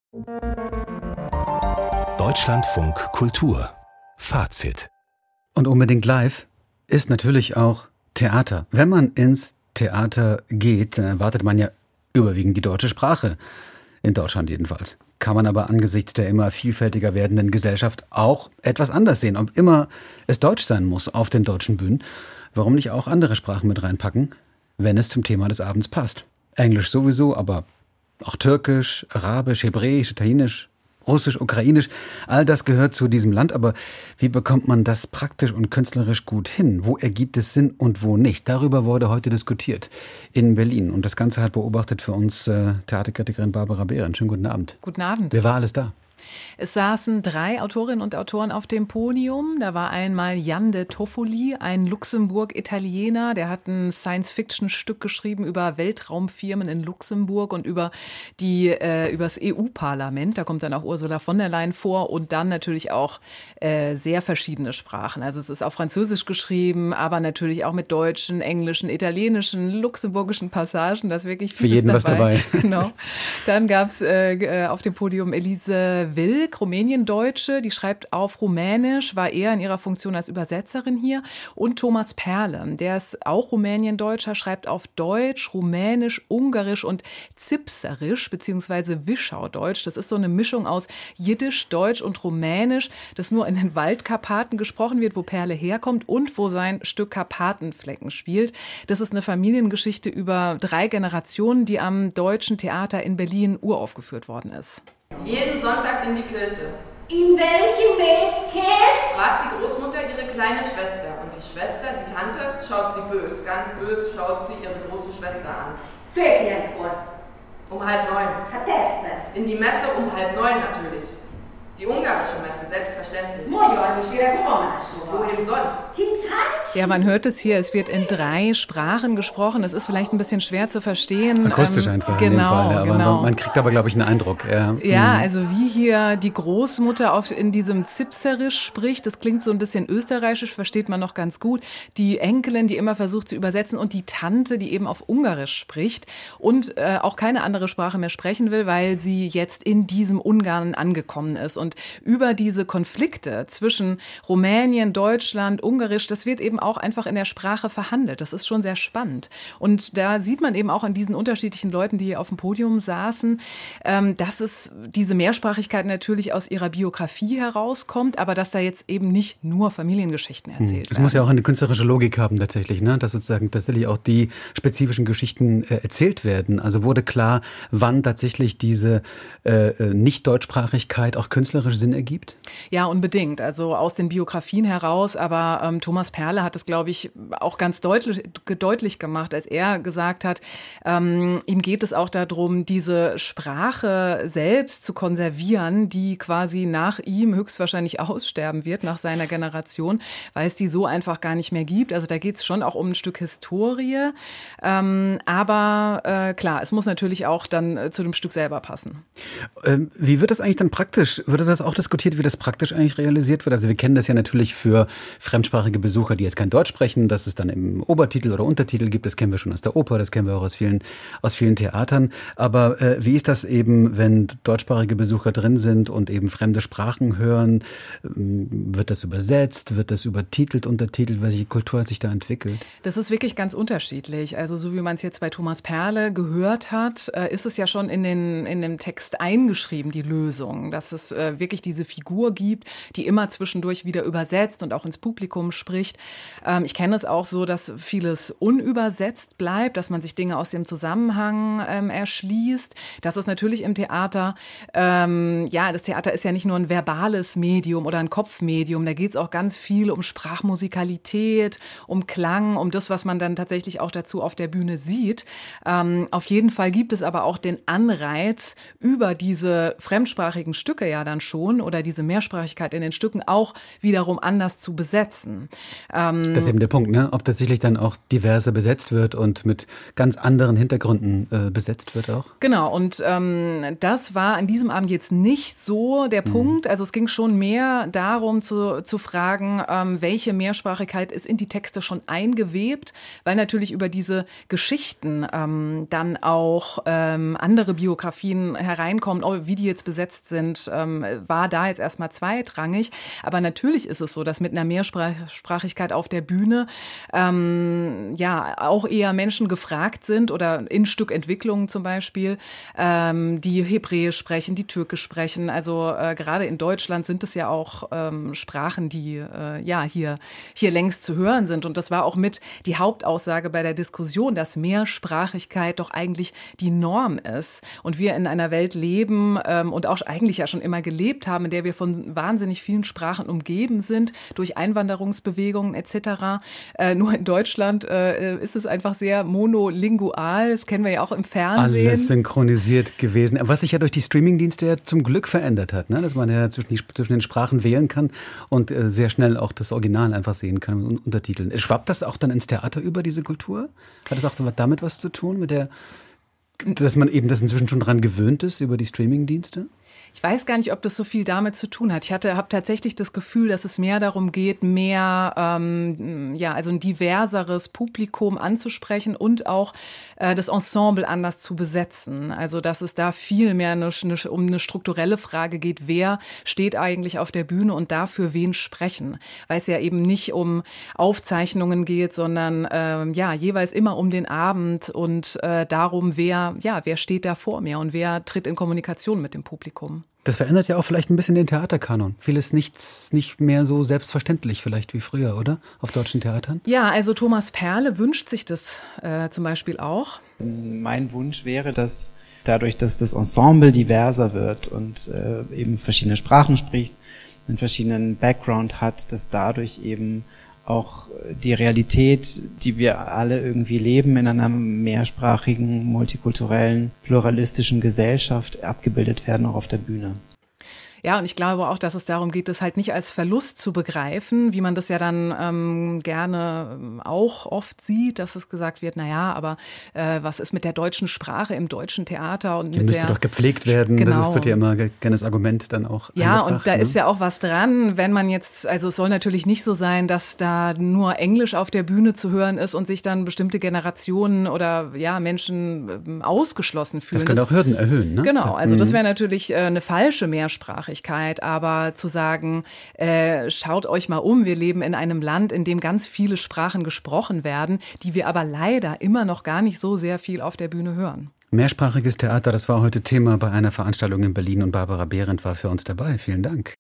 Deutschlandfunk Kultur Fazit. Und unbedingt live ist natürlich auch Theater. Wenn man ins Theater geht, dann erwartet man ja überwiegend die deutsche Sprache. In Deutschland jedenfalls. Kann man aber angesichts der immer vielfältiger werdenden Gesellschaft auch etwas anders sehen. Ob immer es Deutsch sein muss auf den deutschen Bühnen, warum nicht auch andere Sprachen mit reinpacken, wenn es zum Thema des Abends passt. Englisch sowieso, aber auch Türkisch, Arabisch, Hebräisch, Italienisch, Russisch, Ukrainisch, all das gehört zu diesem Land. Aber wie bekommt man das praktisch und künstlerisch gut hin? Wo ergibt es Sinn und wo nicht? Darüber wurde heute diskutiert in Berlin. Und das Ganze hat beobachtet für uns Theaterkritikerin Barbara Behrendt. Schönen guten Abend. Guten Abend. Wer war alles da? Es saßen 3 Autorinnen und Autoren auf dem Podium. Da war einmal Jan de Toffoli, ein Luxemburg-Italiener. Der hat ein Science-Fiction-Stück geschrieben über Weltraumfirmen in Luxemburg und über das EU-Parlament. Da kommt dann auch Ursula von der Leyen vor und dann natürlich auch sehr verschiedene Sprachen. Also es ist auf Französisch geschrieben, aber natürlich auch mit deutschen, englischen, italienischen, luxemburgischen Passagen. Das ist wirklich für jeden was dabei. Genau. Dann gab es auf dem Podium Elise Wilk, Rumäniendeutsche, die schreibt auf Rumänisch, war eher in ihrer Funktion als Übersetzerin hier. Und Thomas Perle, der ist auch Rumäniendeutscher, schreibt auf Deutsch, Rumänisch, Ungarisch und Zipserisch bzw. Wischaudeutsch. Das ist so eine Mischung aus Jiddisch, Deutsch und Rumänisch, das nur in den Waldkarpaten gesprochen wird, wo Perle herkommt und wo sein Stück Karpatenflecken spielt. Das ist eine Familiengeschichte über 3 Generationen, die am Deutschen Theater in Berlin uraufgeführt worden ist. Jeden Sonntag in die Kirche. In welchem Käse? Fragt die Großmutter ihre kleine Schwester. Und die Schwester, die Tante, schaut sie bös. Ganz bös schaut sie ihre große Schwester an. Viertelskor. Um 8:30. Katerse. In die Messe um 8:30 natürlich. Die ungarische Messe, selbstverständlich. Wohin sonst? Ja, man hört es hier, es wird in 3 Sprachen gesprochen. Es ist vielleicht ein bisschen schwer zu verstehen. Akustisch einfach genau, in dem Fall. Ja, aber genau. Man kriegt aber, glaube ich, einen Eindruck. Ja, also wie hier die Großmutter in diesem Zipserisch spricht, das klingt so ein bisschen österreichisch, versteht man noch ganz gut. Die Enkelin, die immer versucht zu übersetzen und die Tante, die eben auf Ungarisch spricht und auch keine andere Sprache mehr sprechen will, weil sie jetzt in diesem Ungarn angekommen ist. Und über diese Konflikte zwischen Rumänien, Deutschland, Ungarisch, das wird eben auch einfach in der Sprache verhandelt. Das ist schon sehr spannend. Und da sieht man eben auch an diesen unterschiedlichen Leuten, die hier auf dem Podium saßen, dass es diese Mehrsprachigkeit natürlich aus ihrer Biografie herauskommt, aber dass da jetzt eben nicht nur Familiengeschichten erzählt werden. Es muss ja auch eine künstlerische Logik haben tatsächlich, ne? Dass sozusagen tatsächlich auch die spezifischen Geschichten erzählt werden. Also wurde klar, wann tatsächlich diese Nicht-Deutschsprachigkeit auch künstlerisch Sinn ergibt? Ja, unbedingt. Also aus den Biografien heraus. Aber Thomas Perle hat es, glaube ich, auch ganz deutlich gemacht, als er gesagt hat, ihm geht es auch darum, diese Sprache selbst zu konservieren, die quasi nach ihm höchstwahrscheinlich aussterben wird, nach seiner Generation, weil es die so einfach gar nicht mehr gibt. Also da geht es schon auch um ein Stück Historie. Aber klar, es muss natürlich auch dann zu dem Stück selber passen. Wie wird das eigentlich dann praktisch? Wird das auch diskutiert, wie das praktisch eigentlich realisiert wird? Also wir kennen das ja natürlich für fremdsprachige Besucher, die jetzt kein Deutsch sprechen, dass es dann im Obertitel oder Untertitel gibt. Das kennen wir schon aus der Oper, das kennen wir auch aus vielen Theatern. Aber wie ist das eben, wenn deutschsprachige Besucher drin sind und eben fremde Sprachen hören? Wird das übersetzt? Wird das übertitelt, untertitelt? Welche Kultur hat sich da entwickelt? Das ist wirklich ganz unterschiedlich. Also so wie man es jetzt bei Thomas Perle gehört hat, ist es ja schon in dem Text eingeschrieben, die Lösung, dass es wirklich diese Figur gibt, die immer zwischendurch wieder übersetzt und auch ins Publikum spricht. Ich kenne es auch so, dass vieles unübersetzt bleibt, dass man sich Dinge aus dem Zusammenhang erschließt. Das ist natürlich im Theater, das Theater ist ja nicht nur ein verbales Medium oder ein Kopfmedium, da geht es auch ganz viel um Sprachmusikalität, um Klang, um das, was man dann tatsächlich auch dazu auf der Bühne sieht. Auf jeden Fall gibt es aber auch den Anreiz, über diese fremdsprachigen Stücke ja dann schon oder diese Mehrsprachigkeit in den Stücken auch wiederum anders zu besetzen. Das ist eben der Punkt, ne? Ob tatsächlich dann auch diverser besetzt wird und mit ganz anderen Hintergründen besetzt wird auch. Genau, und das war an diesem Abend jetzt nicht so der Punkt. Also es ging schon mehr darum zu fragen, welche Mehrsprachigkeit ist in die Texte schon eingewebt, weil natürlich über diese Geschichten dann auch andere Biografien hereinkommen, wie die jetzt besetzt sind, war da jetzt erstmal zweitrangig. Aber natürlich ist es so, dass mit einer Mehrsprachigkeit auf der Bühne auch eher Menschen gefragt sind oder in Stückentwicklungen zum Beispiel, die Hebräisch sprechen, die Türkisch sprechen. Also gerade in Deutschland sind es ja auch Sprachen, die hier längst zu hören sind. Und das war auch mit die Hauptaussage bei der Diskussion, dass Mehrsprachigkeit doch eigentlich die Norm ist. Und wir in einer Welt leben und auch eigentlich ja schon immer gelebt haben, in der wir von wahnsinnig vielen Sprachen umgeben sind, durch Einwanderungsbewegungen etc. Nur in Deutschland ist es einfach sehr monolingual. Das kennen wir ja auch im Fernsehen. Alles synchronisiert gewesen. Was sich ja durch die Streamingdienste ja zum Glück verändert hat, ne? Dass man ja zwischen den Sprachen wählen kann und sehr schnell auch das Original einfach sehen kann und Untertiteln. Schwappt das auch dann ins Theater über, diese Kultur? Hat das auch damit was zu tun, dass man eben das inzwischen schon dran gewöhnt ist über die Streamingdienste? Ich weiß gar nicht, ob das so viel damit zu tun hat. Ich habe tatsächlich das Gefühl, dass es mehr darum geht, also ein diverseres Publikum anzusprechen und auch das Ensemble anders zu besetzen. Also dass es da viel mehr um eine strukturelle Frage geht, wer steht eigentlich auf der Bühne und dafür wen sprechen. Weil es ja eben nicht um Aufzeichnungen geht, sondern jeweils immer um den Abend und darum, wer steht da vor mir und wer tritt in Kommunikation mit dem Publikum. Das verändert ja auch vielleicht ein bisschen den Theaterkanon. Vieles nicht mehr so selbstverständlich vielleicht wie früher, oder? Auf deutschen Theatern? Ja, also Thomas Perle wünscht sich das zum Beispiel auch. Mein Wunsch wäre, dass dadurch, dass das Ensemble diverser wird und eben verschiedene Sprachen spricht, einen verschiedenen Background hat, dass dadurch eben auch die Realität, die wir alle irgendwie leben in einer mehrsprachigen, multikulturellen, pluralistischen Gesellschaft abgebildet werden, auch auf der Bühne. Ja, und ich glaube auch, dass es darum geht, das halt nicht als Verlust zu begreifen, wie man das ja dann gerne auch oft sieht, dass es gesagt wird, aber was ist mit der deutschen Sprache im deutschen Theater? Und die müsste doch gepflegt werden, genau. Das wird ja immer gerne das Argument dann auch Ja, und da ist ja auch was dran, wenn man jetzt, also es soll natürlich nicht so sein, dass da nur Englisch auf der Bühne zu hören ist und sich dann bestimmte Generationen oder Menschen ausgeschlossen fühlen. Das könnte auch Hürden erhöhen, ne? Genau, also das wäre natürlich eine falsche Mehrsprache. Aber zu sagen, schaut euch mal um, wir leben in einem Land, in dem ganz viele Sprachen gesprochen werden, die wir aber leider immer noch gar nicht so sehr viel auf der Bühne hören. Mehrsprachiges Theater, das war heute Thema bei einer Veranstaltung in Berlin und Barbara Behrendt war für uns dabei. Vielen Dank.